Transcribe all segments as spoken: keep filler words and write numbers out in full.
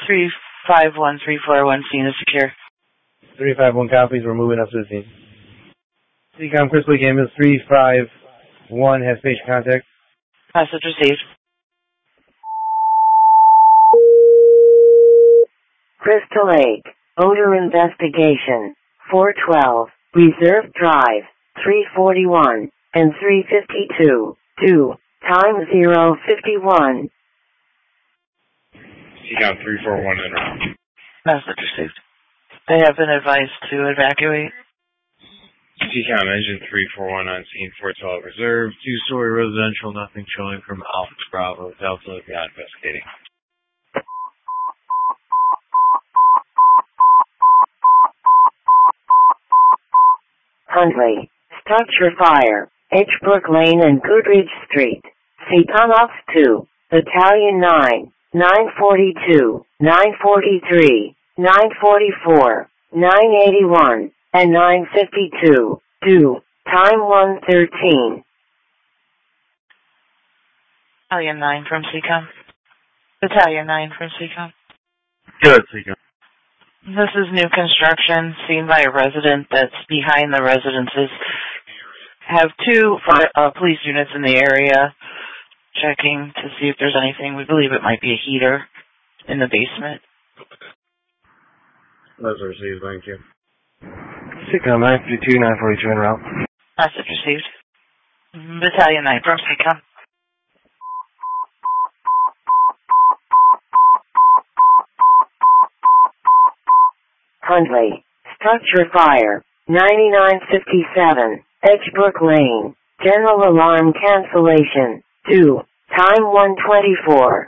three five one three four one, scene is secure. three five one copies, we're moving up to the scene. Seacom Crystal Campus three five one has patient contact. Message received. Crystal Lake, odor investigation, four twelve, Reserve Drive, three forty-one, and three fifty-two, two, time zero fifty-one. Seacom three four one in route. Message received. They have been advised to evacuate. Seacom engine three four one on scene, four twelve Reserve, two-story residential, nothing showing from Alpha Bravo, Delta, beyond investigating. Huntley, structure fire, Edgebrook Lane and Goodridge Street, Seacom Ops two, Battalion nine, nine forty-two, nine forty-three, nine forty-four, nine eighty-one, and nine fifty-two, two, time one thirteen. Battalion nine from Seacom. Battalion nine from Seacom. Good, Seacom. This is new construction seen by a resident that's behind the residences. Have two uh, police units in the area checking to see if there's anything. We believe it might be a heater in the basement. That's received, thank you. Seacom nine fifty-two, nine forty-two en route. Message received. Battalion nine from Seacom. Huntley, structure fire, ninety-nine fifty-seven, Edgebrook Lane, general alarm cancellation, two, time one twenty-four.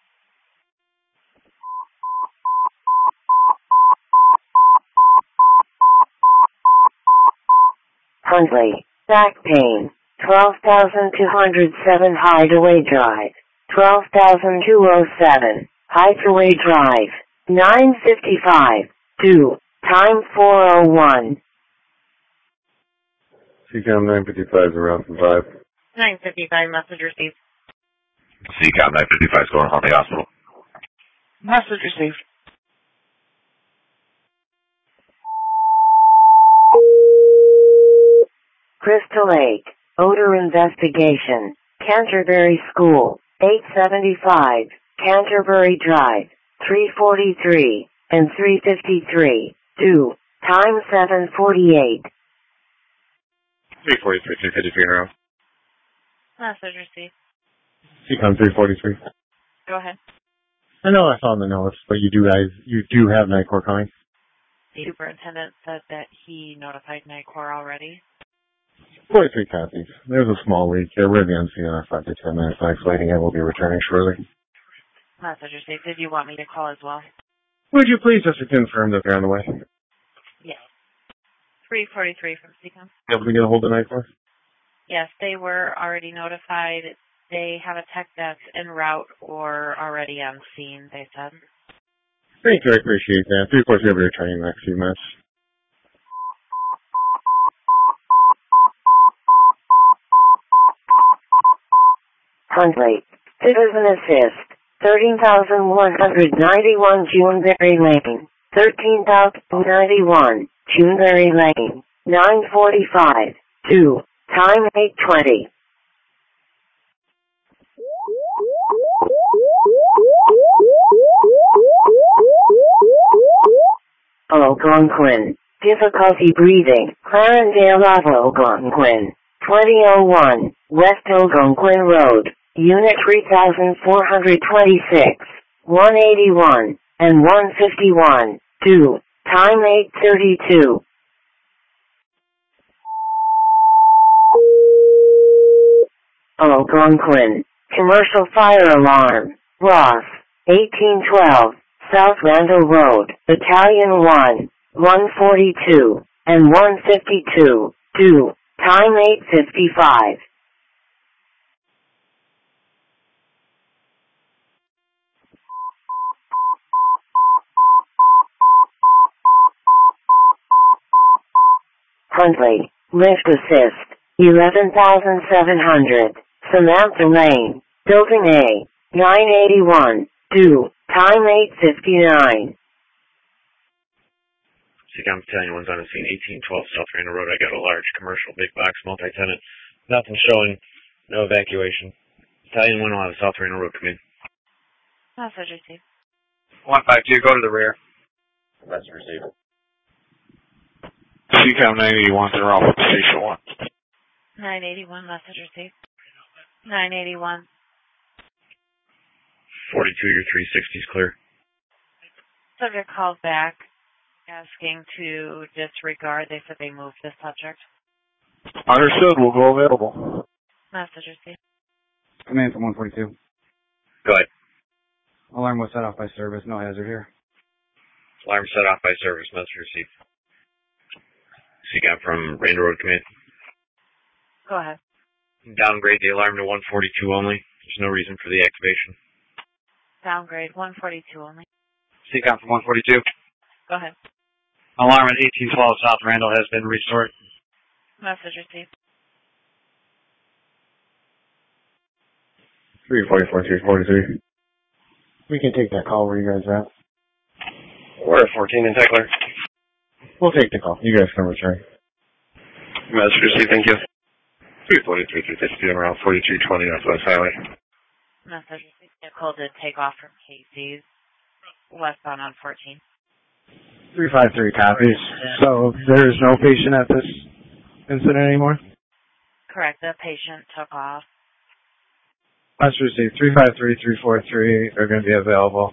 Huntley, back pain, twelve thousand two hundred seven Hideaway Drive, twelve thousand two hundred seven, Hideaway Drive, nine fifty-five, two, time four oh one. Seacom nine fifty-five is around from five. nine fifty-five, message received. Seacom nine fifty-five is going to Huntley Hospital. Message received. Crystal Lake, odor investigation, Canterbury School, eight seventy-five, Canterbury Drive, three forty-three, and three fifty-three, two, time seven forty-eight. three forty-three, three fifty-three in route. Message received. Seacom three forty-three. Go ahead. I know I saw in the notes, but you do guys, you do have Night Corps coming. The superintendent said that he notified Night Corps already. forty-three copies. There's a small leak. Yeah, we're at the M C in our five to ten minutes. Isolating it. We'll be returning shortly. Message received. Did you want me to call as well? Would you please just confirm that they're on the way? Yes. three forty-three from Seacom. Able to get a hold of Night Corps? Yes, they were already notified. They have a tech that's en route or already on scene, they said. Thank you. I appreciate that. three forty-three will be returning in the next few minutes. Huntley, Citizen Assist, thirteen thousand one hundred ninety-one Juneberry Lane, thirteen thousand ninety-one Juneberry Lane, nine forty-five, two, time eight twenty. Algonquin, difficulty breathing, Clarendale Algonquin, twenty oh one, West Algonquin Road, Unit three thousand four hundred twenty-six, one eighty-one, and one fifty-one, two, time eight thirty-two. Algonquin, commercial fire alarm, Ross, eighteen twelve, South Randall Road, Battalion one, one forty-two, and one fifty-two, two, time eight fifty-five. Huntley, lift assist, eleven thousand seven hundred, Samantha Lane, Building A, nine eighty-one, two, Time eight fifty-nine. Seacom Battalion one's on the scene, eighteen twelve South Randall Road. I got a large commercial big box multi-tenant. Nothing showing. No evacuation. Battalion one on South Randall Road, come in. Message received. one five two, go to the rear. Message received. Seacom nine eighty-one, they're off with Station one. nine eighty-one, message received. nine eighty-one. forty-two, your three sixty's clear. Subject called back asking to disregard. They said they moved the subject. Understood, we'll go available. Message received. Command from one forty-two. Go ahead. Alarm was set off by service. No hazard here. Alarm set off by service. Message received. Seacom from Randall Road, come in. Go ahead. Downgrade the alarm to one forty-two only. There's no reason for the activation. Downgrade one forty-two only. Seacom from one forty-two. Go ahead. Alarm at eighteen twelve South Randall has been restored. Message received. three forty-four, three forty-three. We can take that call. Where you guys at? We're at fourteen in Techler. We'll take the call. You guys can return. Message received, thank you. three forty-three, three fifty, around forty-three twenty Northwest Highway. Message received. Nicole did take off from Casey's westbound on fourteen. three five three copies. So there's no patient at this incident anymore? Correct. The patient took off. Let's receive three five three, three four three are going to be available.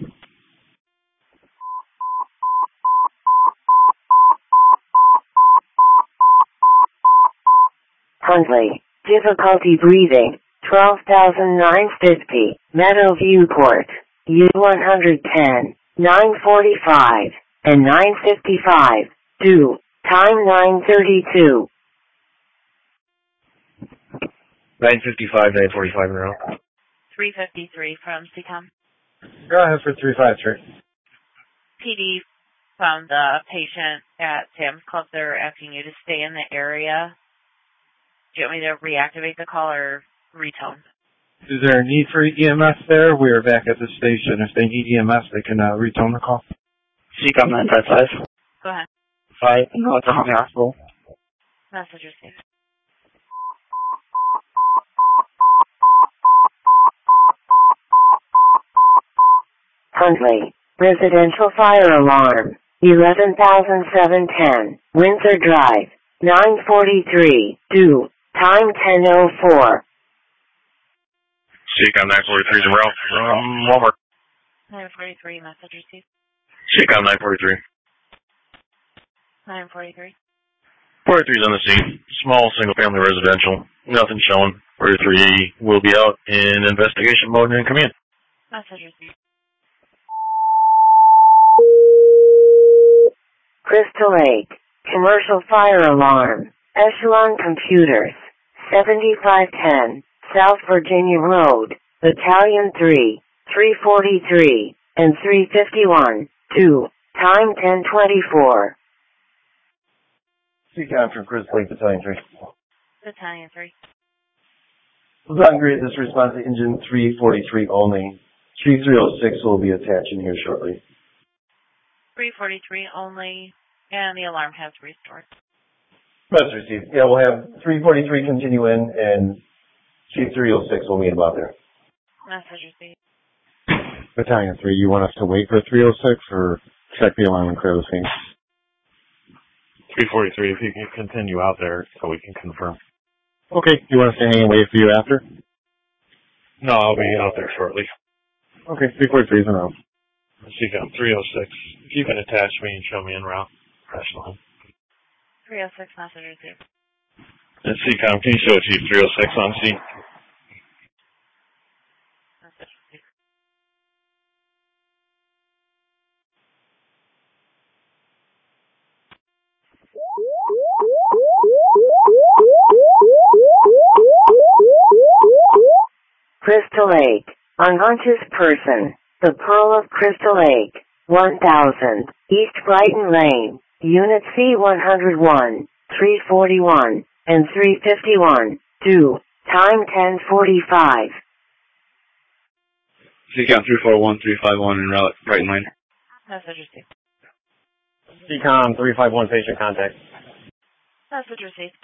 Huntley, difficulty breathing, twelve thousand nine hundred fifty, Meadow Viewport, U one ten, nine forty-five, and nine fifty-five, due, time nine thirty-two. nine fifty-five, nine forty-five in a row. three fifty-three from Seacom. Go ahead for three five three. P D found the patient at Sam's Club. They're asking you to stay in the area. Do you want me to reactivate the call or retone? Is there a need for E M S there? We are back at the station. If they need E M S, they can uh, retone the call. Seacom nine five five. Go ahead. Five, no, it's a Huntley Hospital. Message received. Huntley, residential fire alarm, eleven thousand seven hundred ten, Windsor Drive, nine forty-three, due, time ten oh four. Seacom nine forty-three is in row. Um, one more. nine forty-three, message received. Seacom nine forty-three. nine forty-three. forty-three's on the scene. Small single-family residential. Nothing showing. forty-three will be out in investigation mode and come in. Message received. Crystal Lake, commercial fire alarm, Echelon Computers, seventy-five ten, South Virginia Road, Battalion three, three forty-three, and three fifty-one, due, time ten twenty-four. Seacom from Crystal Lake, Battalion three. Battalion three. We'll downgrade this response to engine three forty-three only. three three oh six will be attaching here shortly. three forty-three only, and the alarm has restored. Message received. Yeah, we'll have three forty-three continue in, and three three oh six will meet about there. Message received. Battalion three, you want us to wait for three oh six or check the alarm and clear the scene? three forty-three, if you can continue out there so we can confirm. Okay, you want us to hang and wait for you after? No, I'll be out there shortly. Okay, three forty-three is in row. Seacom three oh six, if you can attach me and show me en route, press line. three oh six, message received. And Seacom, can you show Chief three oh six on scene? Message received. Crystal Lake, unconscious person, the Pearl of Crystal Lake, one thousand, East Brighton Lane, Unit C one oh one, three forty-one, and three fifty-one, due, time ten forty-five. C COM three four one three five one en route, right line. Message received. C COM three five one patient contact. Message received.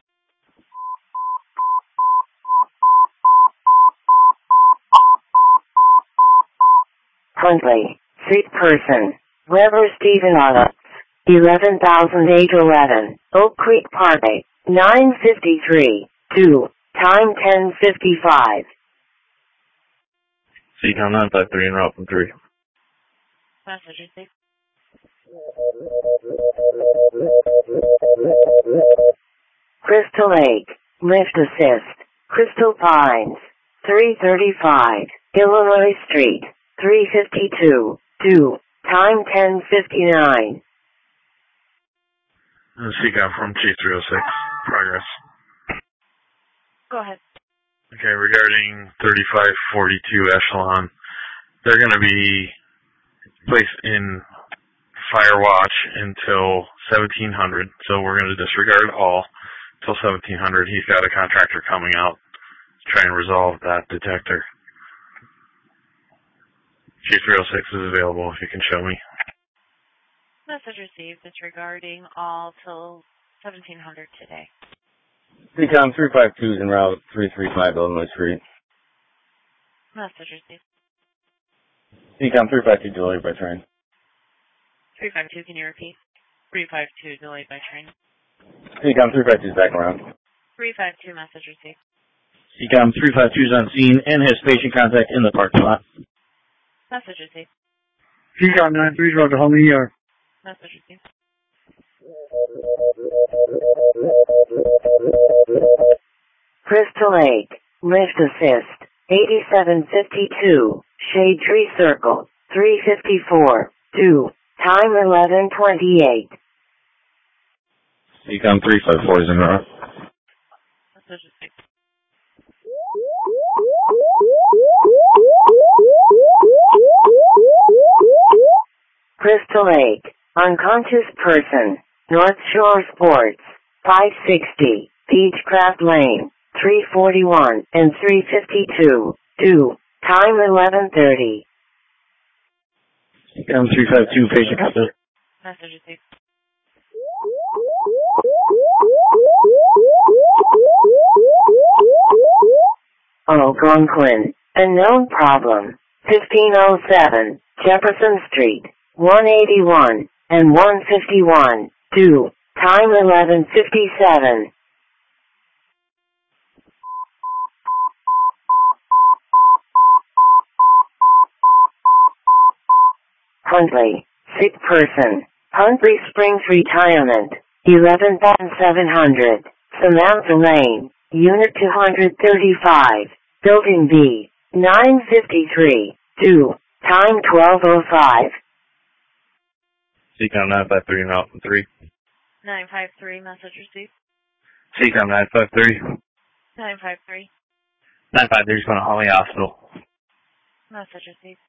Huntley, sick person. Weber Stephen Otto. eleven thousand eight eleven. Oak Creek Parkway. nine fifty-three. two. Time ten fifty-five. C COM nine five three en route from three. Message received. Crystal Lake. Lift assist. Crystal Pines. three thirty-five. Illinois Street. three fifty-two. two. Time ten fifty-nine. C COM from Chief three oh six. Progress. Go ahead. Okay, regarding thirty-five forty-two Echelon, they're going to be placed in fire watch until seventeen hundred, so we're going to disregard all until seventeen hundred. He's got a contractor coming out to try and resolve that detector. Chief three oh six is available if you can show me. Message received. Disregarding all till seventeen hundred today. C COM three five two is en route three three five Illinois Street. Message received. C COM three five two delayed by train. three five two, can you repeat? three five two, delayed by train. C COM three five two is back around. three five two, message received. C COM three five two is on scene and has patient contact in the parking lot. Message received. C COM nine three is route to home E R. Message received. Crystal Lake. Lift assist. eighty-seven fifty-two. Shade Tree Circle. three fifty-four. two. Time eleven twenty-eight. C COM three five four is en route. Message received. Crystal Lake. Unconscious person. North Shore Sports. five sixty. Beechcraft Lane. three forty-one and three fifty-two. two. Time eleven thirty. C COM three five two, patient contact. Message received. Algonquin. Unknown problem. fifteen oh seven. Jefferson Street. one eighty-one and one fifty-one. two. Time eleven fifty-seven. Huntley. Sick person. Huntley Springs Retirement. eleven thousand seven hundred. Samantha Lane. Unit two thirty-five. Building B. nine fifty-three. two. Time twelve oh five. C COM nine five three en route from three. nine five three, message received. C COM nine five three. nine five three. nine five three is going to Holly Hospital. Message received.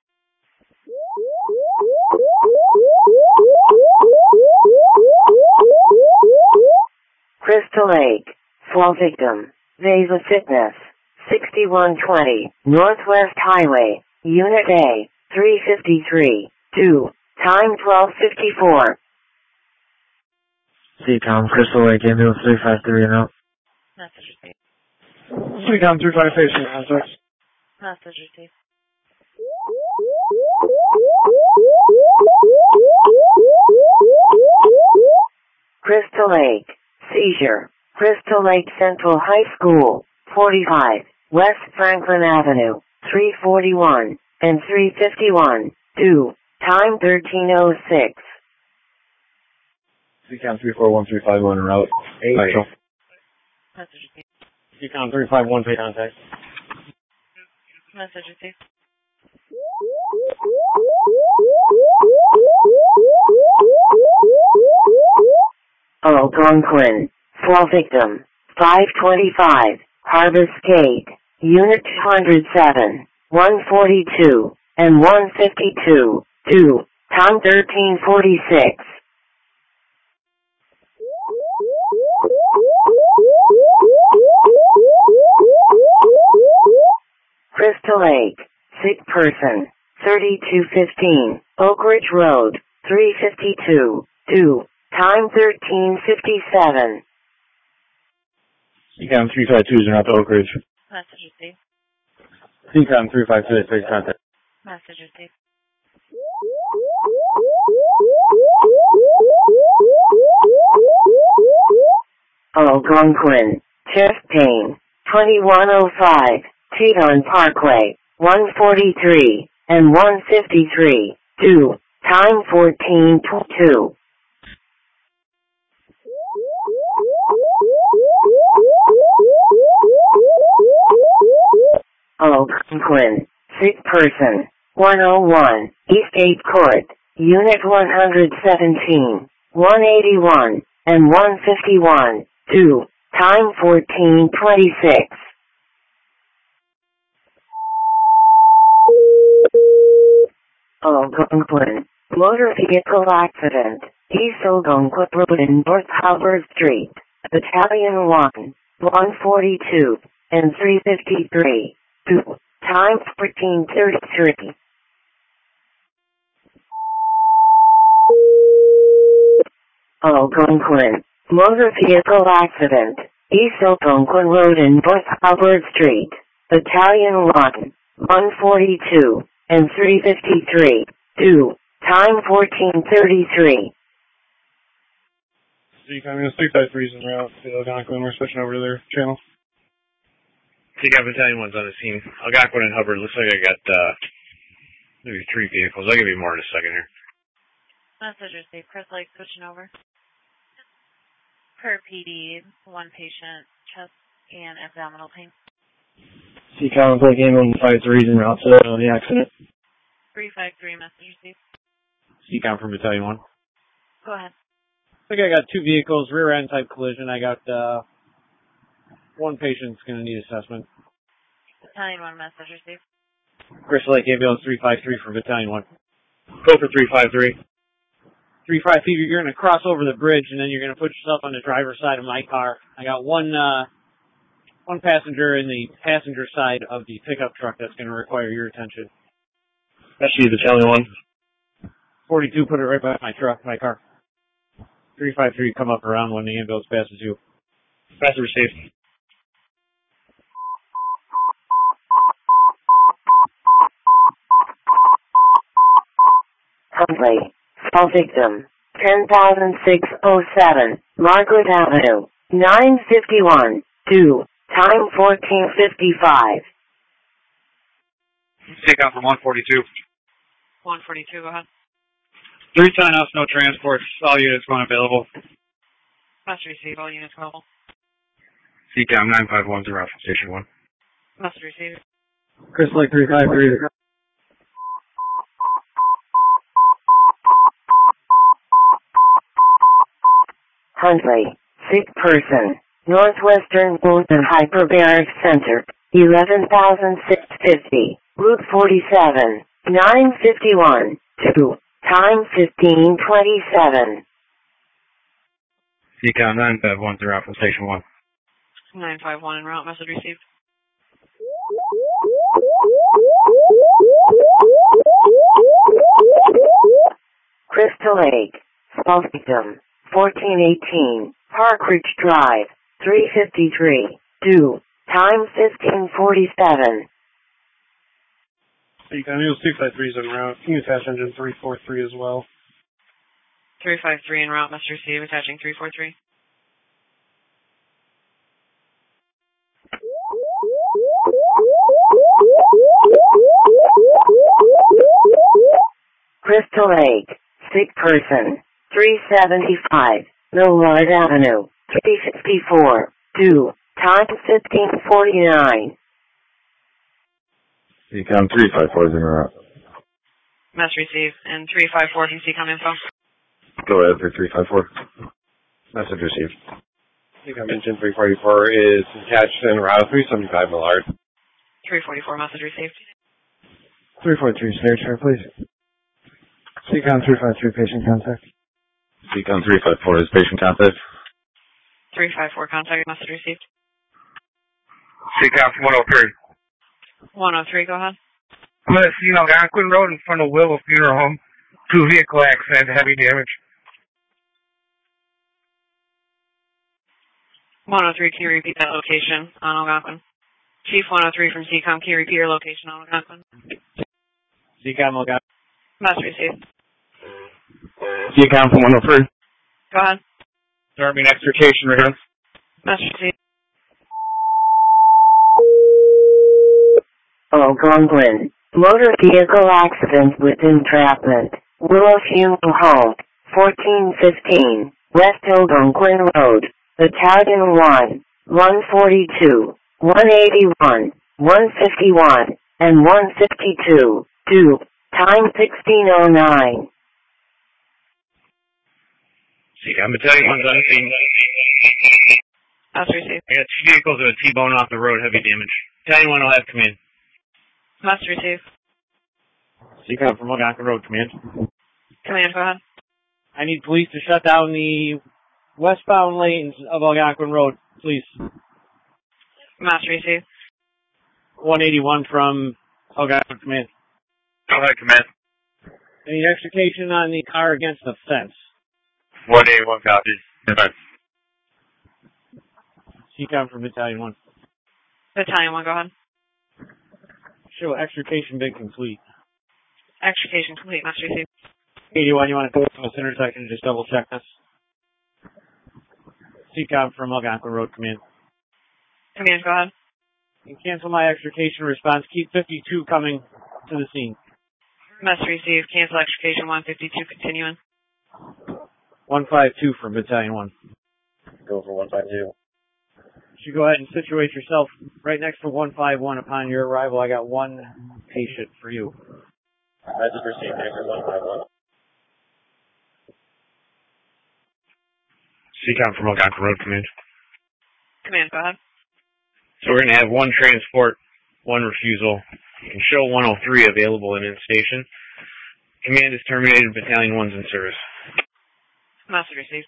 Crystal Lake. Fall victim. Vasa Fitness. sixty-one twenty. Northwest Highway. Unit A. three fifty-three. two. Time twelve fifty-four. C COM Crystal Lake ambulance three five three en route. Message received. C COM three five patient contact. Message received. Crystal Lake. Seizure. Crystal Lake Central High School. forty-five. West Franklin Avenue. three forty-one and three fifty-one. two. Time thirteen oh six. C COM three four one three five one en route. eight. Message received. C COM three five one pay contact. Message received. Algonquin. Fall victim. five twenty-five. Harvest Gate. Unit two oh seven. one forty-two and one fifty-two. two. Time thirteen forty-six. Crystal Lake. Sick person. thirty-two fifteen, Oak Ridge Road, three fifty-two, two, time thirteen fifty-seven. C COM three five two is in route to Oak Ridge. Message received. C COM three five two has patient contact. Message received. Algonquin, chest pain, twenty-one oh five, Teton Parkway, one forty-three, and one fifty-three, two, time fourteen twenty-two. Algonquin, sick person, one oh one, Eastgate Court, Unit one seventeen, one eighty-one, and one fifty-one, two, time fourteen twenty-six. Algonquin, motor vehicle accident, East Algonquin Road in North Halberd Street, Battalion one, one forty-two, and three fifty-three, two, time fourteen thirty-three. Algonquin, motor vehicle accident, East Algonquin Road in North Halberd Street, Battalion one, one forty-two, and three fifty-three, two, time fourteen thirty-three. C COM three five three is en route to Algonquin. We're switching over to their channel. C COM Battalion one's on the scene. Algonquin and Hubbard. Looks like I got uh, maybe three vehicles. I'll give you more in a second here. Message received. Chris Lake switching over. Per P D, one patient, chest and abdominal pain. C COM Blake Ambulance five three is en route to the accident. three five three, message received. C COM from Battalion one. Go ahead. I think I got two vehicles, rear end type collision. I got uh, one patient's going to need assessment. Battalion one, message received. Chris Lake Ambulance three five three from Battalion one. Go for three five three. three five three, you're going to cross over the bridge, and then you're going to put yourself on the driver's side of my car. I got one uh, one passenger in the passenger side of the pickup truck that's going to require your attention. Actually, Battalion one. forty-two, put it right by my truck, my car. three five three, come up around when the ambulance passes you. Message received. Huntley, fall victim, ten thousand six oh seven, Margaret Avenue, nine fifty-one, two, time fourteen fifty-five. Take off from one forty-two. one forty-two, go ahead. Three sign-offs, no transports. All units going available. Message received, all units available. C COM nine five one zero from Station one. Message received. Chris Lake three five three. Huntley, sick person, Northwestern Wound and Hyperbaric Center, eleven thousand six hundred fifty, Route forty-seven, nine fifty-one, two, time fifteen twenty-seven. C COM nine five one zero from Station one. nine five one en route, message received. Crystal Lake, fall victim, fourteen eighteen, Park Ridge Drive, three fifty-three, two, time fifteen forty-seven. C COM six five three is en route. Can you attach engine three four three as well? three five three en route, message received, attaching three four three. Crystal Lake, sick person, three seventy-five, Millard Avenue, three fifty-four, two, time fifteen forty-nine. C COM three five four is en route. Message received, and three five four from C COM info. Go ahead for three five four. Message received. C COM engine three forty-four is attached en route three seventy-five Millard. three forty-four, message received. three four three, snare chair, please. C COM three five three, patient contact. C COM three five four is patient contact. three five four, contact, message received. C COM one oh three. one oh three, go ahead. I'm at a scene on Algonquin Road in front of Willow Funeral Home. Two vehicle accident, heavy damage. one oh three, can you repeat that location on Algonquin? Chief one oh three from C COM, can you repeat your location on Algonquin? C COM, Algonquin. Must receive. C COM from one oh three. Go ahead. Starting extrication returns. Must receive. Algonquin. Motor vehicle accident with entrapment. Willow Funeral Home. fourteen fifteen. West Algonquin Road. Battalion one. one forty-two. one eighty-one. one fifty-one. And one fifty-two. two. Time sixteen oh nine. C COM Battalion one's on the scene. Must receive. I got two vehicles with a T-bone off the road, heavy damage. Battalion one will have command. Must receive. C COM from Algonquin Road, command. Command, go ahead. I need police to shut down the westbound lanes of Algonquin Road, please. Must receive. one eighty-one from Algonquin, command. Go ahead, command. I need extrication on the car against the fence. one eighty-one copies. Defense. C COM from Battalion one. Battalion one, go ahead. Show extrication been complete. Extrication complete, must receive. eighty-one, you want to go to this intersection and just double check this? C COM from Algonquin Road, command. Command, go ahead. You cancel my extrication response. Keep fifty-two coming to the scene. Must receive. Cancel extrication one fifty-two, continuing. one fifty-two from Battalion one. Go for one fifty-two. You should go ahead and situate yourself right next to one fifty-one upon your arrival. I got one patient for you. Message received. Answer one fifty-one. C COM from Algonquin Road, command. Command, go ahead. So we're going to have one transport, one refusal. You can show one oh three available in in-station. Command is terminated. Battalion one's in service. Must received.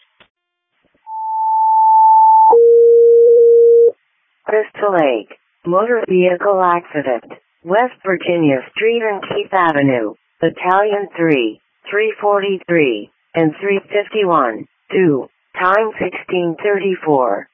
Crystal Lake. Motor vehicle accident. West Virginia Street and Keith Avenue. Battalion three. three forty-three. And three fifty-one. two. Time sixteen thirty-four.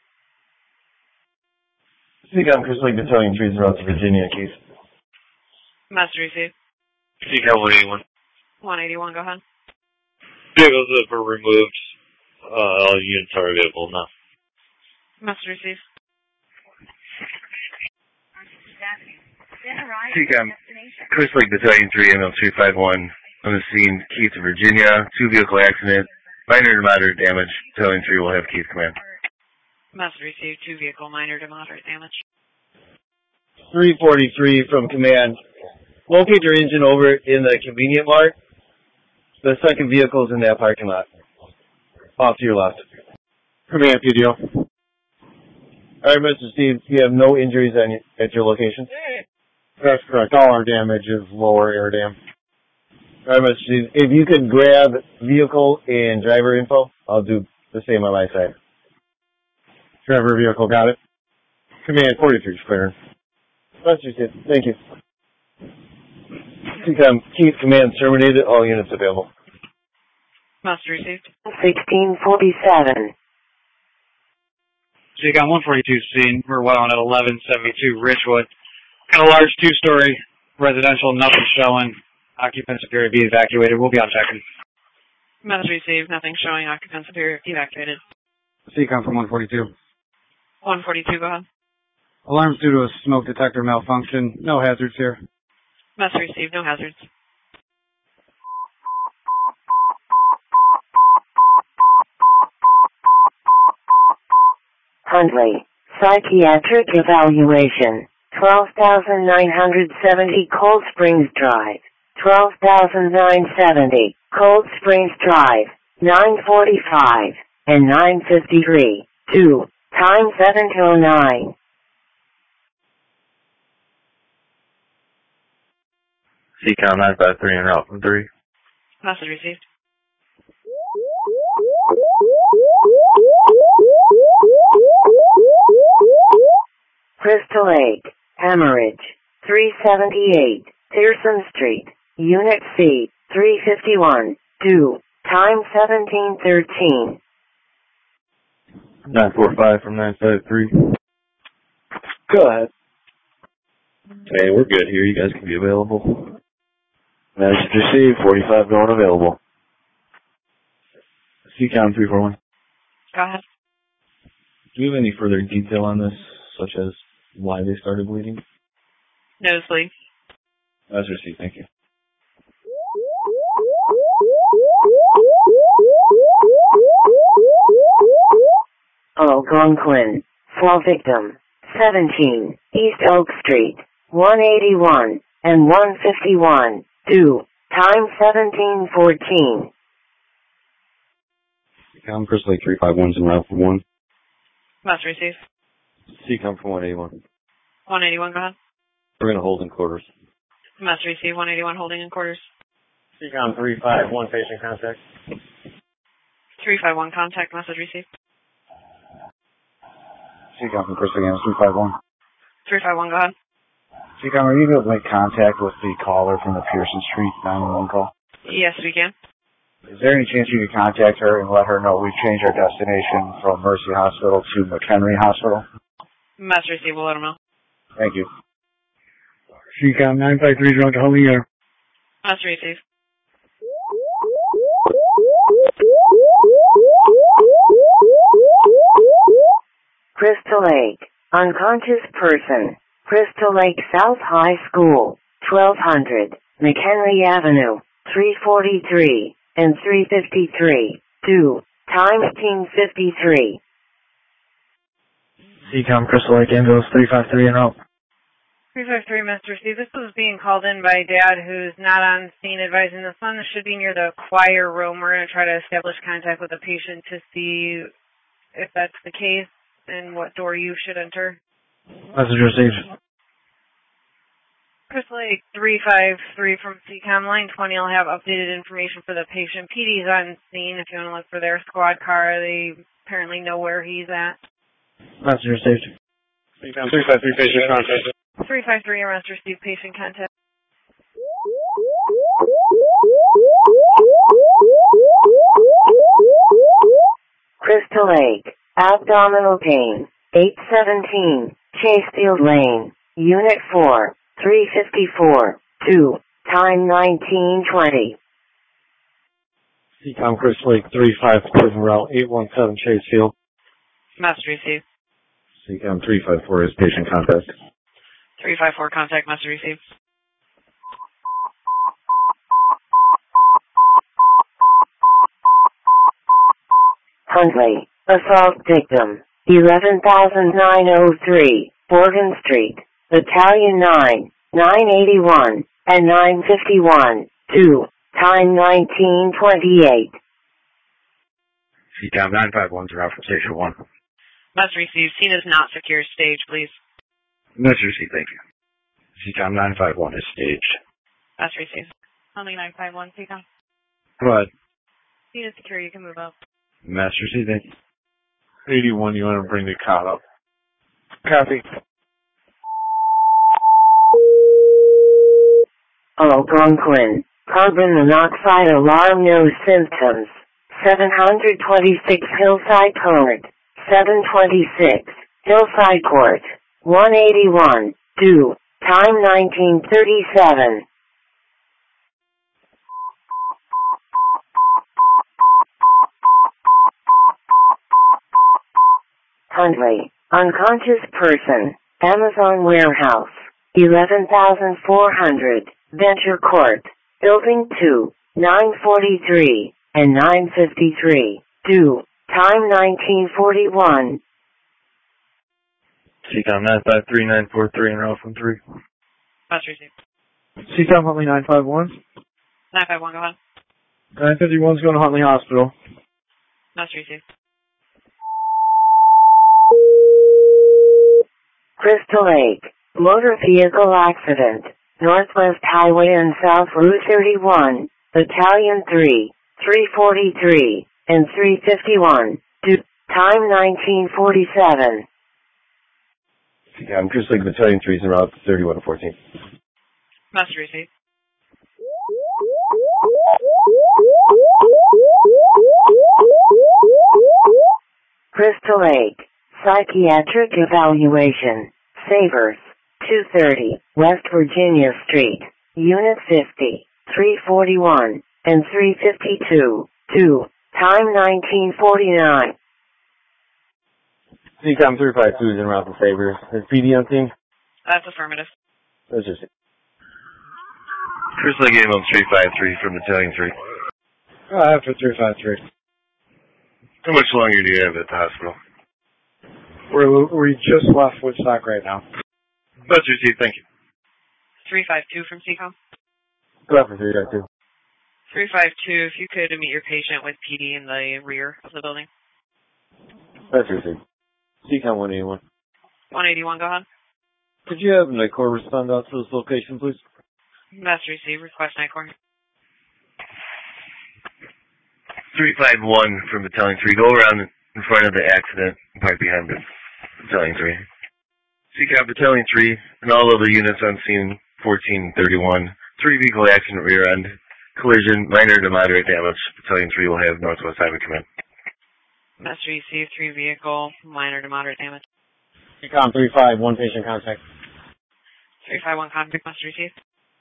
C COM Crystal Lake Battalion three is to Virginia, Keith. Must receive. C COM one eighty-one. one eighty-one, go ahead. Vehicles that were removed. Uh, all units are available now. Must receive. C COM Crystal Lake Battalion three, M L three fifty-one. On the scene, Keith, Virginia. Two vehicle accident. Minor to moderate damage. Battalion three will have Keith command. Must receive. Two vehicle minor to moderate damage. three forty-three from command. Locate your engine over in the convenient mart. The second vehicle is in that parking lot. Off to your left. Command, P D O. All right, Mister Steve, you have no injuries on your, at your location? That's correct. All our damage is lower air dam. All right, Mister Steve, if you could grab vehicle and driver info, I'll do the same on my side. Driver vehicle, got it. Command forty-three is clear. Mister Steve, thank you. C COM, Keith, command terminated. All units available. Must received. sixteen forty-seven. C COM one forty-two scene. We're well on at eleven seventy-two Richwood. Got a large two-story residential, nothing showing. Occupants appear to be evacuated. We'll be on checking. Must received. Nothing showing. Occupants appear evacuated. C COM from one forty-two. one forty-two, go ahead. Alarms due to a smoke detector malfunction. No hazards here. Must receive. No hazards. Huntley. Psychiatric evaluation. twelve thousand nine hundred seventy Cold Springs Drive. twelve thousand nine hundred seventy Cold Springs Drive. nine forty-five and nine fifty-three. two. Time seven oh nine. C COM nine five three en route from three. Message received. Crystal Lake. Hemorrhage. three seventy-eight. Pearson Street, Unit C, three fifty-one, due, time seventeen thirteen. nine four five from nine five three. Go ahead. Hey, we're good here. You guys can be available. Message received, forty-five going available. C COM three four one. Go ahead. Do you have any further detail on this, such as why they started bleeding? Nosebleed. That's received, thank you. Algonquin, fall victim, seventeen, East Oak Street, one eighty-one, and one fifty-one, due, time seventeen fourteen. C COM Crystal Lake three five one's in route for one. Must receive. C COM for one eighty-one. one eighty-one, go ahead. We're going to hold in quarters. Must receive. one eighty-one holding in quarters. C COM three five one, patient contact. three five one contact, message received. C COM from Crystal Lake three five one. three five one, go ahead. C COM, are you able to make contact with the caller from the Pearson Street nine one one call? Yes, we can. Is there any chance you could contact her and let her know we've changed our destination from Mercy Hospital to McHenry Hospital? Must receive. We'll let them know. Thank you. C COM nine five three, Roger, holding air. Must receive. Crystal Lake, unconscious person, Crystal Lake South High School, twelve hundred, McHenry Avenue, three forty-three, and three fifty-three, due, time fifteen fifty-three. C COM Crystal Lake ambulance three five three en route. three five three, Mister C. This was being called in by Dad, who's not on scene, advising the son should be near the choir room. We're going to try to establish contact with the patient to see if that's the case and what door you should enter. Message received. Crystal Lake three five three from C COM. Line twenty will have updated information for the patient. P D's on scene if you want to look for their squad car. They apparently know where he's at. Message received. three five three, patient contact. three five three, arrest received, patient contact. Crystal Lake, abdominal pain, eight seventeen, Chasefield Lane, Unit four, three fifty-four, two, time nineteen twenty. C COM Crystal Lake three five three, route eight one seven, Chasefield. Must receive. C COM three five four is patient contact. three five four contact, must receive. Huntley, assault victim, eleven thousand nine oh three, Morgan Street, Battalion nine, nine eighty-one, and nine fifty-one, two, time nineteen twenty-eight. C COM nine five one, route from station one. Must receive. Scene is not secure. Stage, please. Must receive, thank you. C COM nine five one is staged. Must receive. Only nine five one, C COM. Go ahead. Scene is secure, you can move up. Must receive, thank you. eighty-one, you want to bring the cot up. Copy. Algonquin, carbon monoxide alarm, no symptoms. seven twenty-six Hillside Court, seven twenty-six Hillside Court, one eighty-one, due, time nineteen thirty-seven. Huntley, unconscious person, Amazon warehouse, eleven thousand four hundred, Venture Court, building two, nine forty-three, and nine fifty-three, due, time nineteen forty-one. C COM nine five three nine four three en route from three. Must receive. C COM Huntley nine five one. nine five one, go ahead. nine fifty-one's going to Huntley Hospital. Must receive. Crystal Lake, motor vehicle accident, Northwest Highway and South Route thirty-one, Battalion three, three forty-three, and three fifty-one, due, time nineteen forty-seven. C COM Crystal Lake Battalion three is en route thirty-one to fourteen. Must receive. Crystal Lake, Psychiatric Evaluation, Savers, two thirty, West Virginia Street, Unit fifty, three forty-one, and three fifty-two, two, time nineteen forty-nine. C COM three five two is en route to Savers. Is P D on scene? That's affirmative. That's just it. Crystal Lake Ambulance three five three from Battalion three. Oh, after three five three. How much longer do you have at the hospital? We're, we just left Woodstock right now. That's received, thank you. three five two from C COM. Go after three five two. three five two, if you could meet your patient with P D in the rear of the building. That's received. C COM one eighty-one. one eighty-one, go ahead. Could you have NICOR respond out to this location, please? That's received. Request NICOR. three five one from Battalion three. Go around in front of the accident and park behind it. Battalion three. C COM Battalion three and all other units on scene fourteen thirty-one. Three vehicle accident rear end. Collision, minor to moderate damage. Battalion three will have Northwest Highway come in. Must receive. Three vehicle, minor to moderate damage. C COM three five one, patient contact. three five one contact must receive.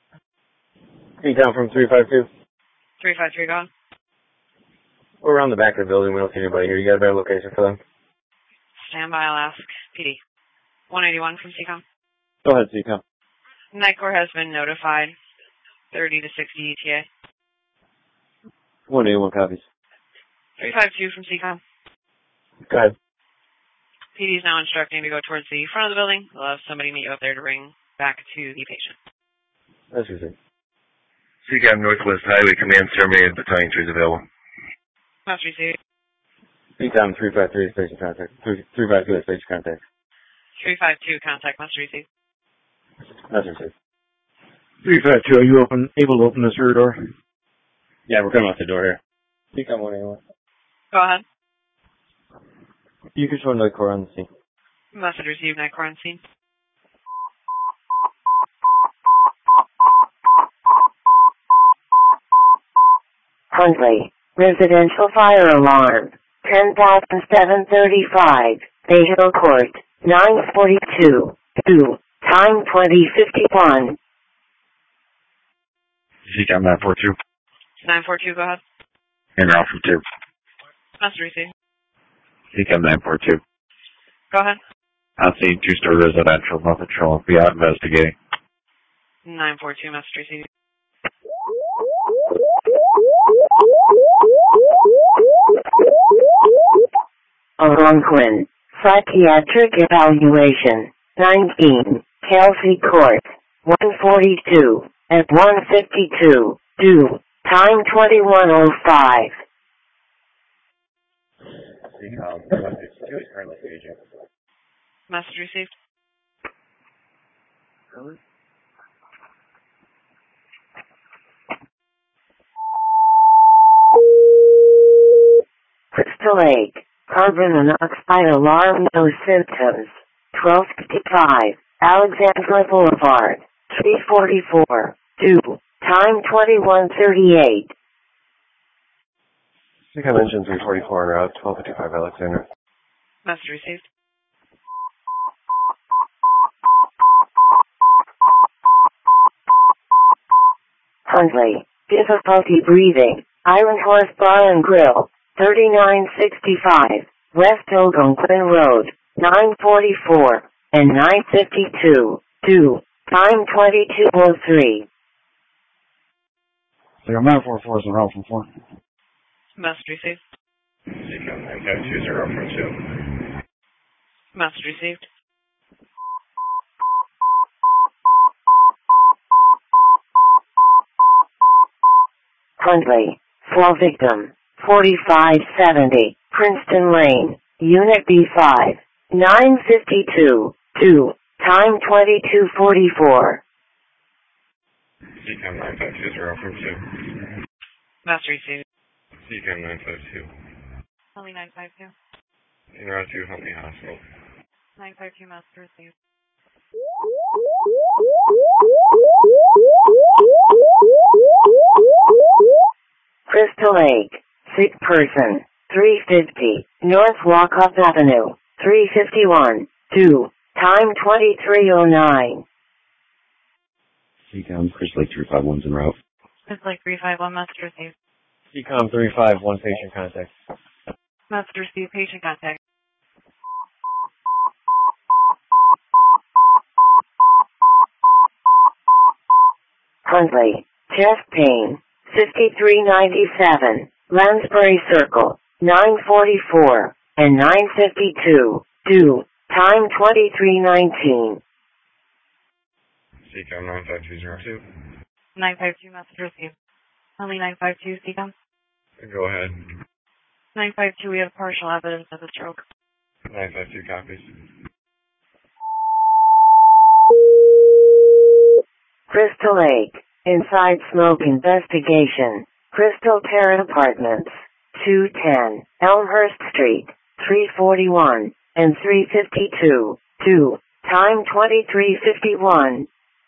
C COM from three five two. three five three, go on. We're around the back of the building. We don't see anybody here. You got a better location for them? Stand by, I'll ask P D. one eighty-one from C COM. Go ahead, C COM. NICOR has been notified. thirty to sixty E T A. one eighty-one copies. three five two from C COM. Go ahead. P D is now instructing to go towards the front of the building. We'll have somebody meet you up there to bring back to the patient. That's received. C COM Northwest Highway Command Survey Battalion three is available. Must receive. C COM three five three is patient contact. three five two is patient contact. three five two contact must receive. That's received. three five two, are you open, able to open this rear door? Yeah, we're coming out the door here. C COM one eighty-one. Go ahead. You can show NICOR on the scene. Must receive NICOR on scene. Huntley, residential fire alarm, ten thousand seven thirty-five, Bay Hill Court, nine forty-two, two, time twenty fifty-one. C COM nine four two. nine four two, go ahead. En route from two. Must receive. C COM nine four two. Go ahead. On scene, two-story residential, no control. Beyond investigating. nine four two must receive. Algonquin, Psychiatric Evaluation, nineteen, Kelsey Court, one forty-two, at one fifty-two, two, time twenty-one oh five. C COM two is currently paging. Message received. Crystal Lake, carbon monoxide alarm, no symptoms, twelve fifty-five, Alexandra Boulevard, three forty-four, two, time twenty-one thirty-eight. C COM engine three forty-four en route, twelve fifty-five Alexander. Message received. Huntley, difficulty breathing, Iron Horse Bar and Grill, thirty-nine sixty-five, West Algonquin Road, nine forty-four, and nine fifty-two, two, time twenty-two oh three. C COM nine four four is en route from four. Message received. C COM nine five two zero from two. Message received. Huntley, fall victim, forty-five seventy, Princeton Lane, Unit B five, nine fifty-two, two, time twenty-two forty-four. C COM nine five two zero from two. Message received. C COM nine five two. Huntley nine five two. En route to Huntley Hospital. nine five two message received. Crystal Lake, sick person, three fifty, North Walkup Avenue, three fifty-one, two, time twenty-three oh nine. C COM, Chris Lake three five one's en route. Chris Lake three five one, message received. C COM three five one, patient contact. Message received, patient contact. Huntley, chest pain, fifty-three ninety-seven, Lansbury Circle, nine forty-four, and nine fifty-two, two, time twenty-three nineteen. C COM nine five two zero two. nine five two, message received. Only nine five two, C COM. Go ahead. nine five two, we have partial evidence of a stroke. nine five two copies. Crystal Lake, inside smoke investigation, Crystal Terrace Apartments, two ten, Elmhurst Street, three forty-one, and three fifty-two, two, time twenty-three fifty-one.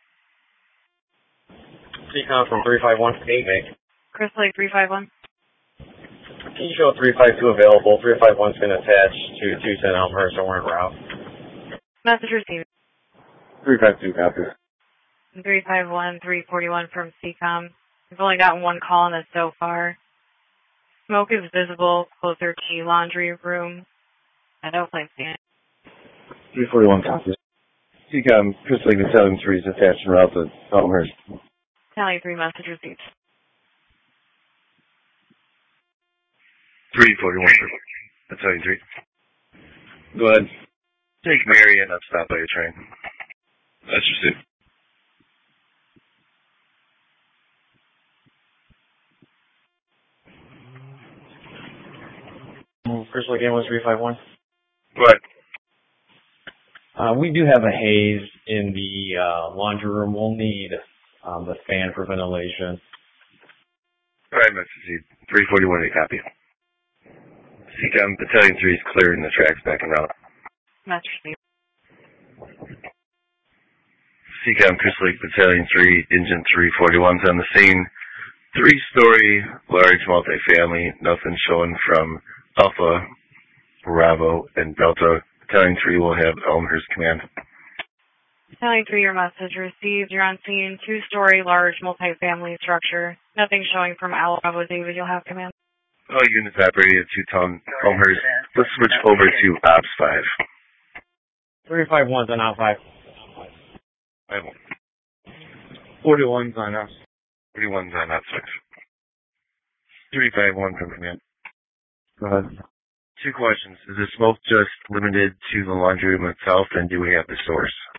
C COM from three five one, eight Make. Chris Lake three five one. Can you show three five two available? three five one's been attached to two ten Elmhurst, so we're en route. Message received. three five two copies. three five one, three forty-one from C COM. We've only gotten one call on this so far. Smoke is visible closer to laundry room. I don't place it. three forty-one copies. C COM, Chris Lake Battalion three is attached en route to Elmhurst. Tally three, message received. three forty-one, Battalion three. Go ahead. Take Mary and up stop by your train. That's received. Chris Lake one three five one. Go ahead. Uh, we do have a haze in the uh, laundry room. We'll need um, the fan for ventilation. All right, message three forty-one, a copy. C COM, Battalion three is clearing the tracks back and route. Message received. C COM, Chris Lake Battalion three, Engine three forty-one's on the scene. Three-story, large multifamily, nothing showing from Alpha, Bravo, and Delta. Battalion three will have Elmhurst command. Battalion three, your message received. You're on scene, two-story, large multifamily structure. Nothing showing from Alpha, Bravo, David. You'll have command. All units operating at two-ton Elmhurst. Let's switch over to Ops five. three five one's on Op five. I won't. forty-one's on us. forty-one's on Ops six. three five one from command. Go ahead. Two questions. Is the smoke just limited to the laundry room itself, and do we have the source?